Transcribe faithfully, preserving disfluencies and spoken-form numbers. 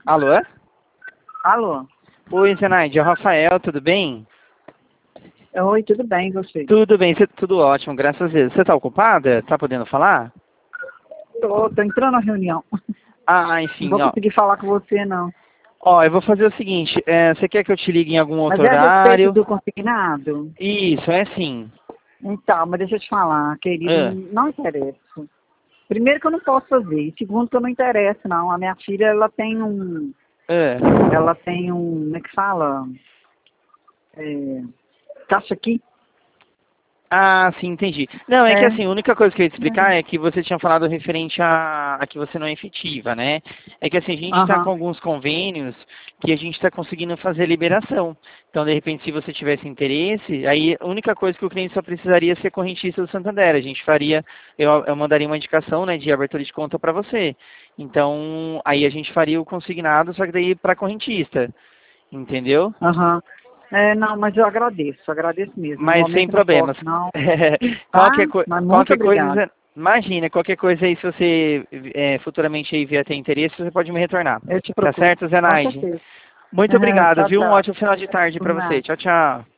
Alô? Alô? Oi, Zenaide, é o Rafael, tudo bem? Oi, tudo bem, você? Tudo bem, cê- tudo ótimo, graças a Deus. Você está ocupada? Tá podendo falar? Tô, tô entrando na reunião. Ah, Não enfim, vou ó. conseguir falar com você, não. Ó, eu vou fazer o seguinte, é, você quer que eu te ligue em algum Mas outro é a respeito horário? do consignado? Isso, é sim. Então, mas deixa eu te falar, querido, É, não interessa. Primeiro que eu não posso fazer, e segundo que eu não interesso, não. A minha filha, ela tem um... é. Ela tem um... Como é que fala? É, caixa aqui. Ah, sim, entendi. Não, é que É. assim, a única coisa que eu ia te explicar Uhum. é que você tinha falado referente a, a que você não é efetiva, né? É que assim, a gente está com Aham. alguns convênios que a gente está conseguindo fazer liberação. Então, de repente, se você tivesse interesse, aí a única coisa que o cliente só precisaria ser correntista do Santander. A gente faria, eu, eu mandaria uma indicação, né, de abertura de conta para você. Então, aí a gente faria o consignado, só que daí para correntista, entendeu? Aham. É, não, mas eu agradeço, agradeço mesmo. No Mas sem momento eu não problemas. posso, não. qualquer, Tá? co Mas muito qualquer obrigada. coisa, imagina, qualquer coisa aí, se você é, futuramente aí vier ter interesse, você pode me retornar. Eu te Tá procuro. certo, Com Zenaide? certeza. Muito É, obrigado, tchau, viu? Um tchau. ótimo final de tarde Por para você. nada. Tchau, tchau.